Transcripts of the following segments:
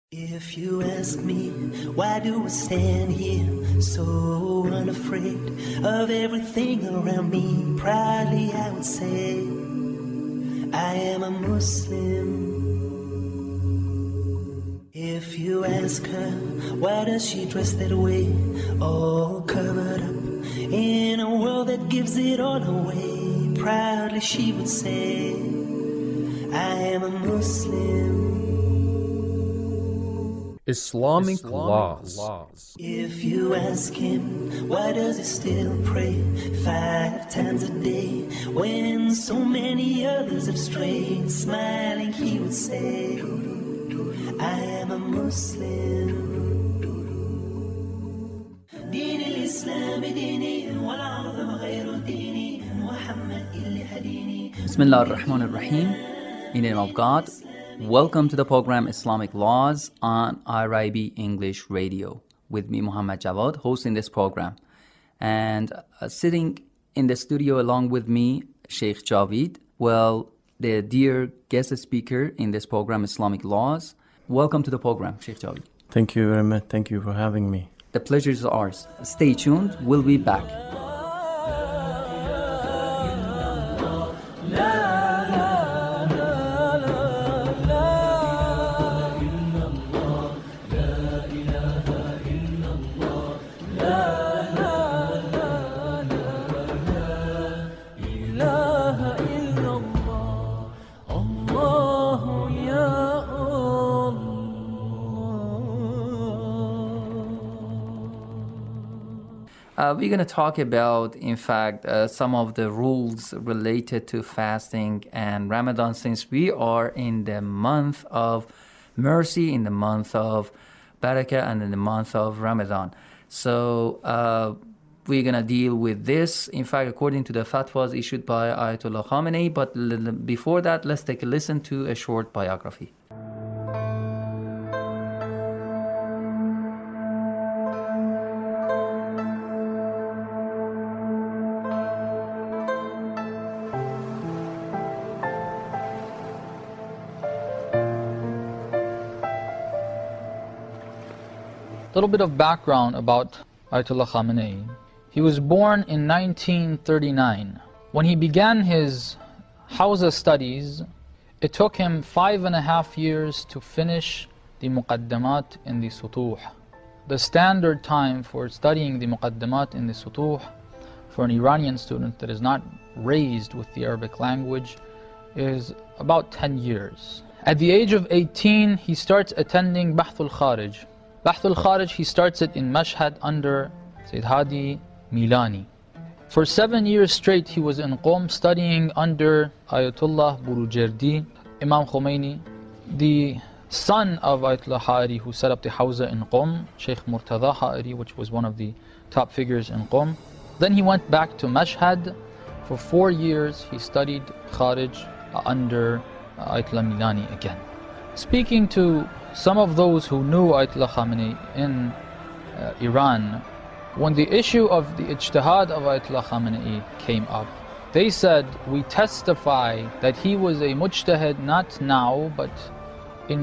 If you ask me, why do I stand here so unafraid of everything around me? Proudly I would say, I am a Muslim. If you ask her, why does she dress that way, all covered up in a world that gives it all away? Proudly she would say, I am a Muslim. Islamic laws. If you ask him, why does he still pray 5 times a day when so many others have strayed? Smiling he would say, I am a Muslim. دين الإسلام ديني والعظم غير ديني محمد اللي هديني. Bismillah ar-Rahman ar-Rahim. In the name of God. Welcome to the program Islamic Laws on IRIB English Radio with me, Muhammad Jawad, hosting this program. And sitting in the studio along with me, Sheikh Javid, the dear guest speaker in this program, Islamic Laws. Welcome to the program, Sheikh Javid. Thank you very much. Thank you for having me. The pleasure is ours. Stay tuned. We'll be back. We're going to talk about, in fact, some of the rules related to fasting and Ramadan, since we are in the month of mercy, in the month of barakah, and in the month of Ramadan. So we're going to deal with this, in fact, according to the fatwas issued by Ayatollah Khamenei. But before that, let's take a listen to a short biography. A little bit of background about Ayatollah Khamenei. He was born in 1939. When he began his Hawza studies, it took him 5.5 years to finish the Muqaddamat in the Sutuh. The standard time for studying the Muqaddamat in the Sutuh for an Iranian student that is not raised with the Arabic language is about 10 years. At the age of 18, he starts attending Bahthul Kharij. Bahthul Kharij, he starts it in Mashhad under Sayyid Hadi Milani. For 7 years straight, he was in Qom studying under Ayatollah Burujerdi, Imam Khomeini, the son of Ayatollah Ha'iri, who set up the Hawza in Qom, Sheikh Murtada Ha'iri, which was one of the top figures in Qom. Then he went back to Mashhad. For 4 years, he studied Kharij under Ayatollah Milani again. Speaking to some of those who knew Ayatollah Khamenei in Iran, when the issue of the ijtihad of Ayatollah Khamenei came up, they said, we testify that he was a mujtahid not now, but in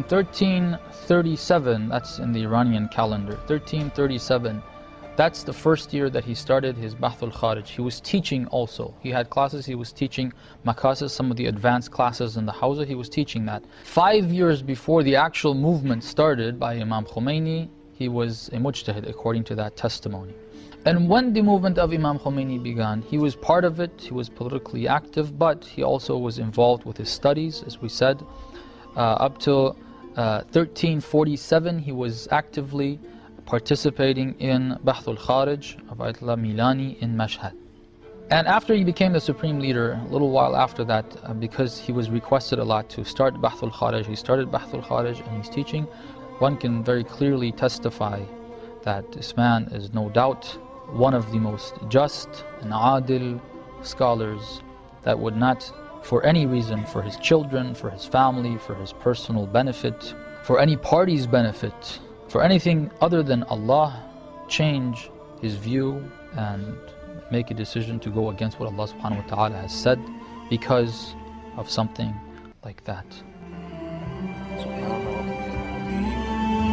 1337, that's in the Iranian calendar, 1337, that's the first year that he started his Bahthul Kharij. He was teaching also. He had classes, he was teaching Makasis, some of the advanced classes in the Hawza, he was teaching that. 5 years before the actual movement started by Imam Khomeini, he was a mujtahid according to that testimony. And when the movement of Imam Khomeini began, he was part of it, he was politically active, but he also was involved with his studies, as we said. Up till 1347, he was actively participating in Bahthul Kharij of Ayatollah Milani in Mashhad. And after he became the supreme leader, a little while after that, because he was requested a lot to start Bahthul Kharij, he started Bahthul Kharij and he's teaching. One can very clearly testify that this man is no doubt one of the most just and adil scholars that would not, for any reason, for his children, for his family, for his personal benefit, for any party's benefit, for anything other than Allah, change his view and make a decision to go against what Allah subhanahu wa ta'ala has said because of something like that.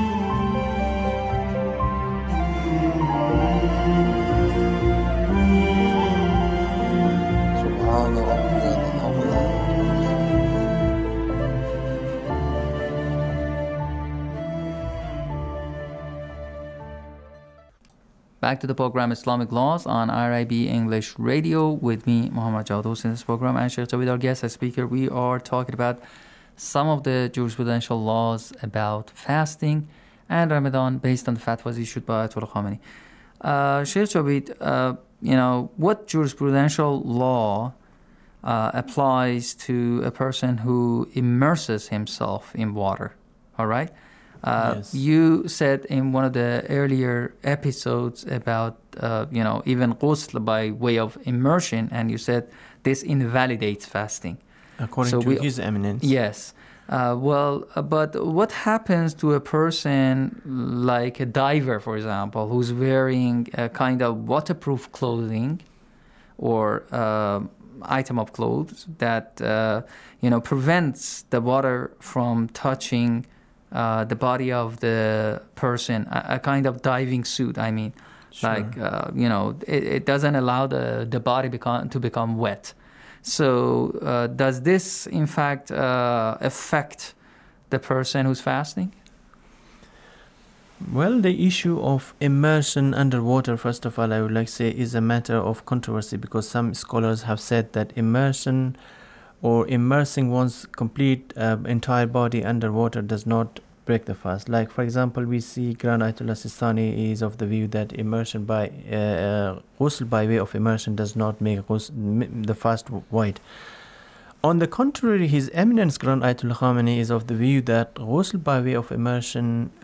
Back to the program Islamic Laws on RIB English Radio with me, Muhammad Jawdos. In this program, and Sheikh Jawid, our guest as speaker, we are talking about some of the jurisprudential laws about fasting and Ramadan based on the fatwas issued by Ayatollah Khamenei. Sheikh Jawid, what jurisprudential law applies to a person who immerses himself in water? All right? Yes. You said in one of the earlier episodes about, even ghusl by way of immersion, and you said this invalidates fasting. According to His Eminence. Yes. But what happens to a person like a diver, for example, who's wearing a kind of waterproof clothing or item of clothes that, prevents the water from touching the body of the person, a kind of diving suit, I mean. Sure. Like, it doesn't allow the body to become wet. So does this, in fact, affect the person who's fasting? Well, the issue of immersion underwater, first of all, I would like to say, is a matter of controversy because some scholars have said that immersion or immersing one's complete entire body underwater does not break the fast. Like, for example, we see Grand Ayatollah Sistani is of the view that immersion by ghusl by way of immersion does not make the fast void. On the contrary, His Eminence Grand Ayatollah Khamenei is of the view that ghusl by way of immersion,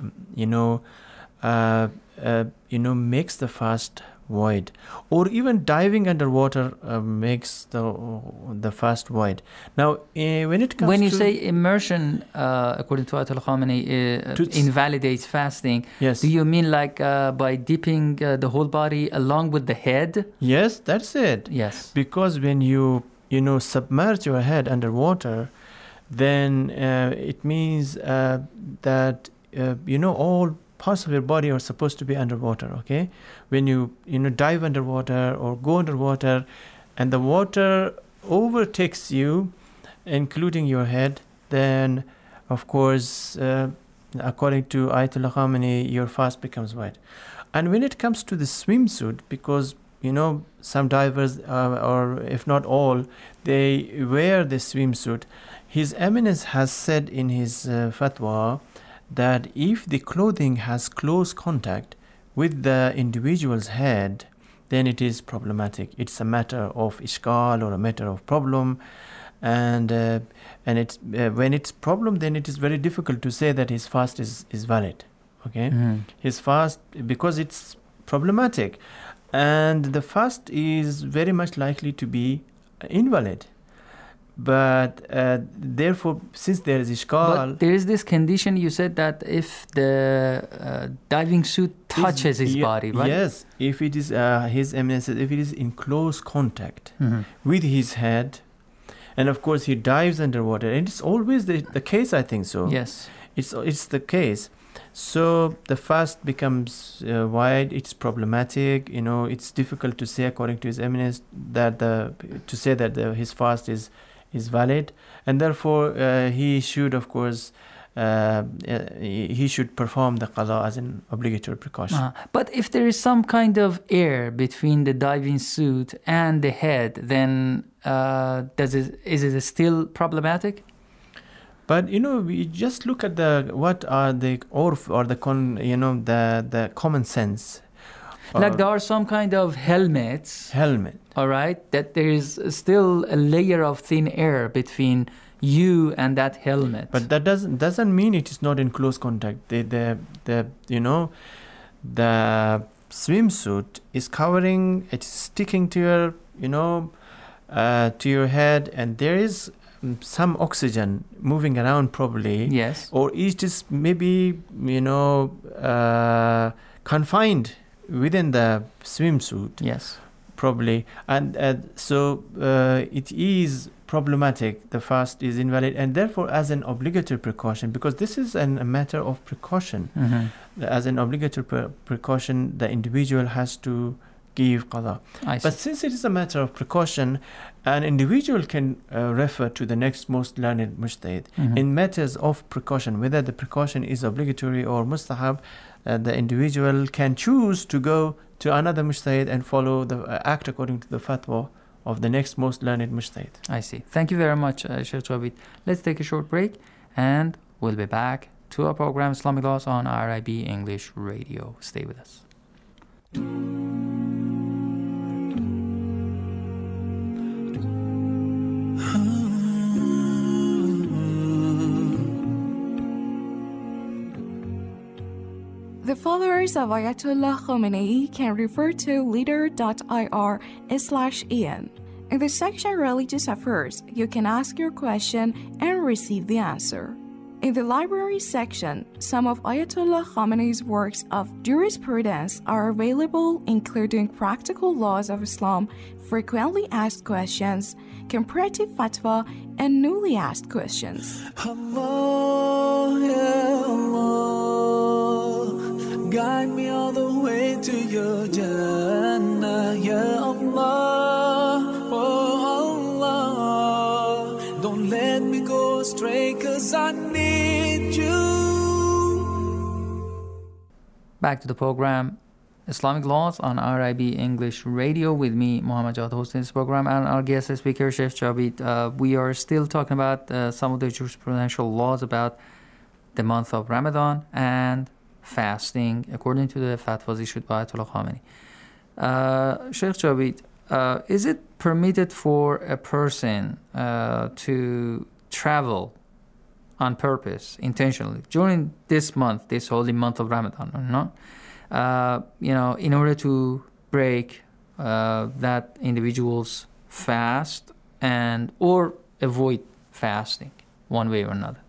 makes the fast void, or even diving underwater makes the fast void. Now, when it comes when you to say immersion, according to Ayatollah Khamenei, invalidates fasting, yes, do you mean like by dipping the whole body along with the head? Yes, that's it. Yes, because when you submerge your head underwater, then it means that all parts of your body are supposed to be underwater. Okay, when you dive underwater or go underwater, and the water overtakes you, including your head, then of course, according to Ayatollah Khamenei, your fast becomes void. And when it comes to the swimsuit, because some divers, or if not all, they wear the swimsuit. His Eminence has said in his fatwa that if the clothing has close contact with the individual's head, then it is problematic. It's a matter of ishkal or a matter of problem, and it's when it's problem, then it is very difficult to say that his fast is valid. Okay, his fast, because it's problematic, and the fast is very much likely to be invalid. But therefore, since there is ishkal... But there is this condition, you said that if the diving suit touches his body, right? Yes, if it is, His Eminence says, if it is in close contact with his head, and of course he dives underwater, and it's always the case, I think so. Yes. It's the case. So the fast becomes wide, it's problematic, it's difficult to say, according to His Eminence, that his fast is valid, and therefore he should, of course, he should perform the qada as an obligatory precaution. But if there is some kind of air between the diving suit and the head, then is it still problematic? But we just look at what are the urf or the common sense. Like there are some kind of helmet. All right, that there is still a layer of thin air between you and that helmet. But that doesn't mean it is not in close contact. The swimsuit is covering, it's sticking to your head, and there is some oxygen moving around probably. Yes. Or it is maybe confined within the swimsuit. Yes. Probably, and so it is problematic. The fast is invalid, and therefore, as an obligatory precaution, because this is a matter of precaution, as an obligatory precaution, the individual has to give qada. I see. But since it is a matter of precaution, an individual can refer to the next most learned mujtahid. In matters of precaution, whether the precaution is obligatory or mustahab, the individual can choose to go to another mujtahid and follow the act according to the fatwa of the next most learned mujtahid. I see. Thank you very much, Sheikh Jabit. Let's take a short break and we'll be back to our program Islamic Laws on RIB English Radio. Stay with us. The followers of Ayatollah Khomeini can refer to leader.ir/en. In the section Religious Affairs, you can ask your question and receive the answer. In the library section, some of Ayatollah Khomeini's works of jurisprudence are available, including Practical Laws of Islam, Frequently Asked Questions, Comparative Fatwa, and Newly Asked Questions. Allah, ya Allah, guide me all the way to your Jannah, ya Allah, oh Allah, don't let me go astray, 'cause I need you. Back to the program Islamic Laws on RIB English Radio with me, Muhammad Jawad, hosting this program, and our guest speaker, Sheikh Jabit. We are still talking about some of the jurisprudential laws about the month of Ramadan and fasting, according to the fatwas issued by Ayatollah Khomeini. Sheikh Jabit, is it permitted for a person to travel on purpose, intentionally, during this month, this holy month of Ramadan, or not? In order to break that individual's fast and or avoid fasting one way or another?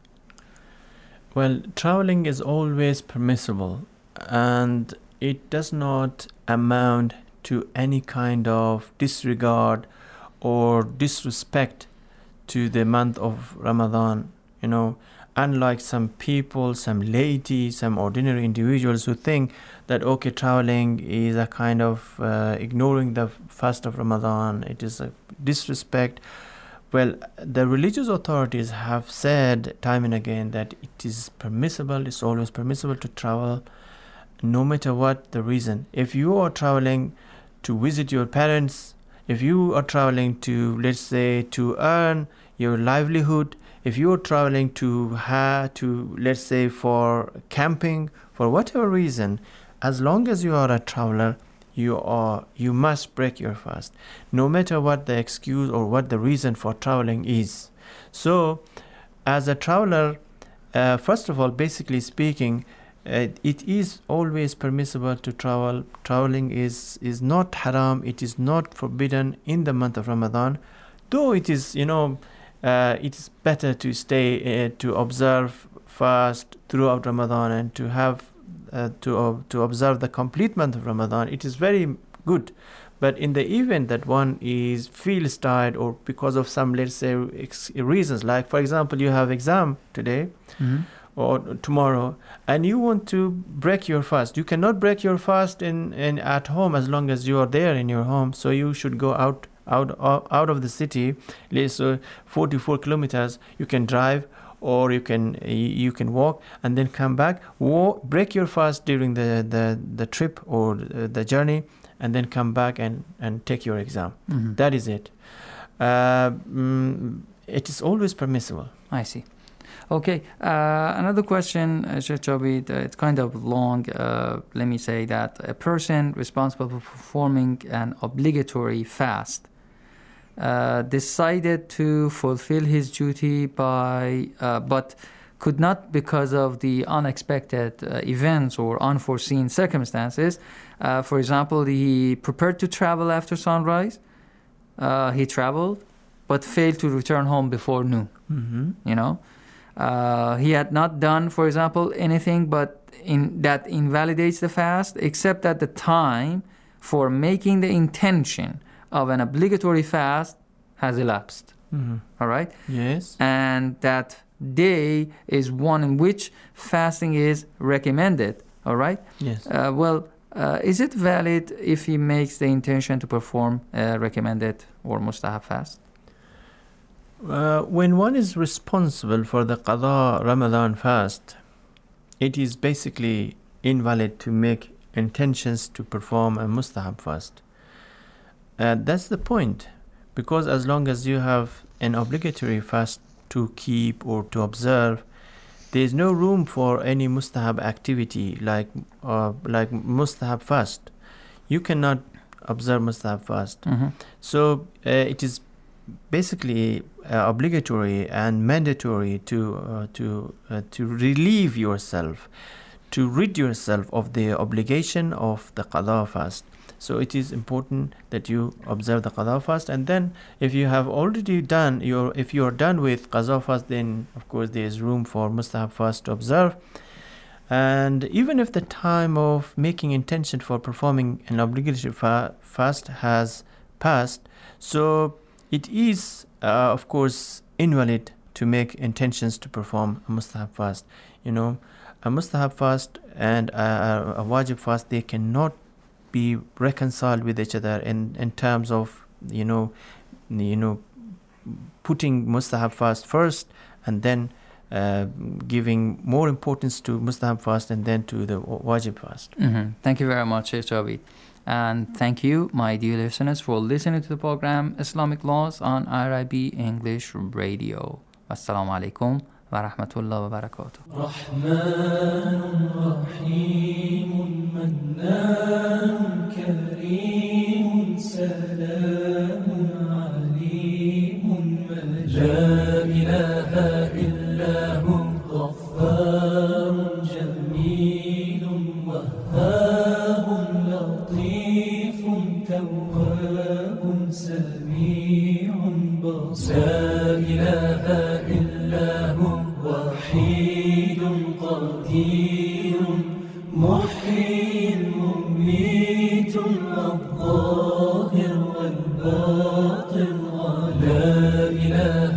Well, traveling is always permissible, and it does not amount to any kind of disregard or disrespect to the month of Ramadan. Unlike some people, some laity, some ordinary individuals who think that, okay, traveling is a kind of ignoring the fast of Ramadan, it is a disrespect. Well, the religious authorities have said time and again that it is permissible, it's always permissible to travel, no matter what the reason. If you are traveling to visit your parents, if you are traveling to, let's say, to earn your livelihood, if you are traveling to let's say, for camping, for whatever reason, as long as you are a traveler, you must break your fast, no matter what the excuse or what the reason for traveling is. So, as a traveler, first of all, basically speaking, it is always permissible to travel. Traveling is not haram. It is not forbidden in the month of Ramadan, though it is, it is better to stay to observe fast throughout Ramadan and to have to observe the complete month of Ramadan. It is very good. But in the event that one feels tired, or because of some, let's say, reasons, like for example, you have exam today or tomorrow, and you want to break your fast, you cannot break your fast in at home as long as you are there in your home. So you should go out of the city, let's say 44 kilometers. You can drive, or you can walk and then come back. Break your fast during the trip or the journey, and then come back and take your exam. That is it. It is always permissible. I see. Okay, another question, Sheikh Jabit, it's kind of long. Let me say that a person responsible for performing an obligatory fast decided to fulfill his duty but could not because of the unexpected events or unforeseen circumstances. For example, he prepared to travel after sunrise. He traveled, but failed to return home before noon. He had not done, for example, anything that invalidates the fast, except that the time for making the intention of an obligatory fast has elapsed. All right? Yes. And that day is one in which fasting is recommended. All right? Yes. Well, Is it valid if he makes the intention to perform recommended or mustahab fast? When one is responsible for the Qadha Ramadan fast, it is basically invalid to make intentions to perform a mustahab fast. That's the point, because as long as you have an obligatory fast to keep or to observe, there is no room for any mustahab activity like mustahab fast. You cannot observe mustahab fast. So it is basically obligatory and mandatory to relieve yourself, to rid yourself of the obligation of the qadha fast. So it is important that you observe the qadha fast, and then if you have already done if you are done with qadha fast, then of course there is room for mustahab fast to observe. And even if the time of making intention for performing an obligatory fast has passed, so it is of course invalid to make intentions to perform a mustahab fast. A mustahab fast and a wajib fast, they cannot be reconciled with each other in terms of putting mustahab fast first and then giving more importance to mustahab fast and then to the wajib fast. Thank you very much, Sheikh Javed. And thank you, my dear listeners, for listening to the program Islamic Laws on IRIB English Radio. Assalamu alaikum wa rahmatullahi wa barakatuh. Rahmanun Rahimun Mannanun Kareemun Salamun Aleemun La ilaha illa hu Ghaffarun Jameelun Wahhabun Lateefun Tawwabun Sami'un Basir. La ilaha illa hu وحيد قدير محيي مميت الظاهر والباطن لا إله